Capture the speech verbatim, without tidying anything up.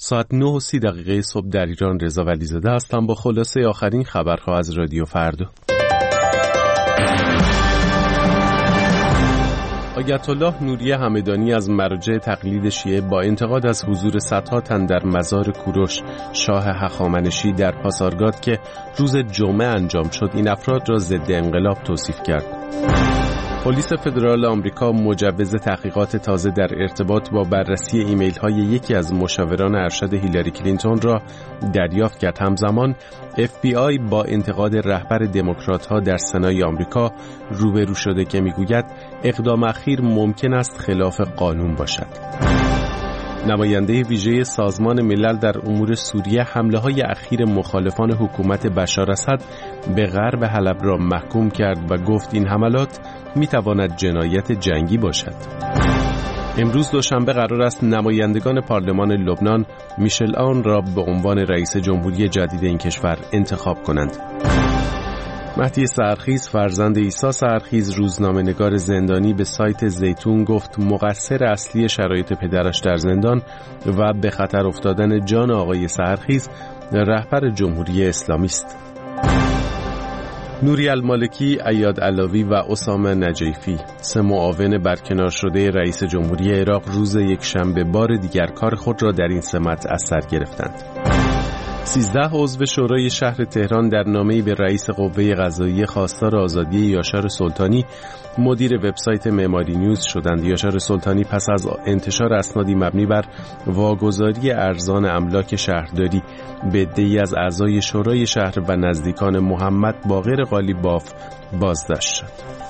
ساعت نه و سی دقیقه صبح در ایران. رضا ولیزاده هستم با خلاصه آخرین خبرها از رادیو فردا. آیت الله نوری همدانی از مراجع تقلید شیعه با انتقاد از حضور صدها تن در مزار کوروش شاه هخامنشی در پاسارگاد که روز جمعه انجام شد، این افراد را ضد انقلاب توصیف کرد. پلیس فدرال آمریکا مجوز تحقیقات تازه در ارتباط با بررسی ایمیل های یکی از مشاوران ارشد هیلاری کلینتون را دریافت کرد. همزمان اف بی آی با انتقاد رهبر دموکرات ها در سنای آمریکا روبرو شده که میگوید اقدام اخیر ممکن است خلاف قانون باشد. نماینده ویژه سازمان ملل در امور سوریه حمله های اخیر مخالفان حکومت بشار اسد به غرب حلب را محکوم کرد و گفت این حملات میتواند جنایت جنگی باشد. امروز دوشنبه قرار است نمایندگان پارلمان لبنان میشل آن را به عنوان رئیس جمهوری جدید این کشور انتخاب کنند. مهدی سحرخیز فرزند عیسی سحرخیز روزنامه‌نگار زندانی به سایت زیتون گفت مقصر اصلی شرایط پدرش در زندان و به خطر افتادن جان آقای سحرخیز رهبر جمهوری اسلامی است. نوری المالکی، ایاد علاوی و اسامه نجیفی، سه معاون برکنار شده رئیس جمهوری عراق، روز یکشنبه بار دیگر کار خود را در این سمت از سر گرفتند. سیزده عضو شورای شهر تهران در نامه‌ای به رئیس قوه قضاییه خواستار آزادی یاشار سلطانی، مدیر وبسایت معماری نیوز شدند. یاشار سلطانی پس از انتشار اسنادی مبنی بر واگذاری ارزان املاک شهرداری به عده‌ای از اعضای شورای شهر و نزدیکان محمد باقر قالیباف بازداشت شد.